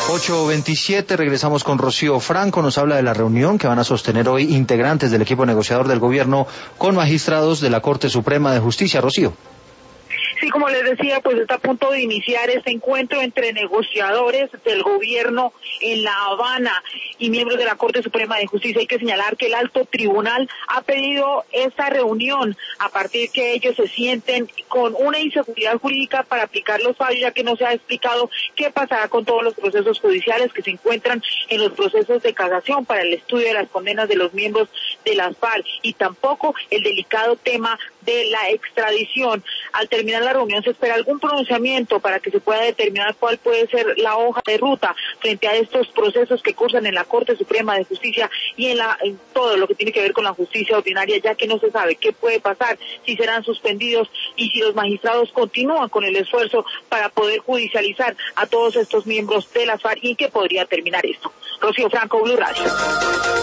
8:27, regresamos con Rocío Franco, nos habla de la reunión que van a sostener hoy integrantes del equipo negociador del gobierno con magistrados de la Corte Suprema de Justicia. Rocío. Sí, como les decía, pues está a punto de iniciar este encuentro entre negociadores del gobierno en La Habana y miembros de la Corte Suprema de Justicia. Hay que señalar que el alto tribunal ha pedido esta reunión a partir que ellos se sienten con una inseguridad jurídica para aplicar los fallos, ya que no se ha explicado qué pasará con todos los procesos judiciales que se encuentran en los procesos de casación para el estudio de las condenas de los miembros de las FARC y tampoco el delicado tema de la extradición. Al terminar la reunión se espera algún pronunciamiento para que se pueda determinar cuál puede ser la hoja de ruta frente a estos procesos que cursan en la Corte Suprema de Justicia y en todo lo que tiene que ver con la justicia ordinaria, ya que no se sabe qué puede pasar, si serán suspendidos y si los magistrados continúan con el esfuerzo para poder judicializar a todos estos miembros de las FARC y en qué podría terminar esto. Rocío Franco, Blue Radio.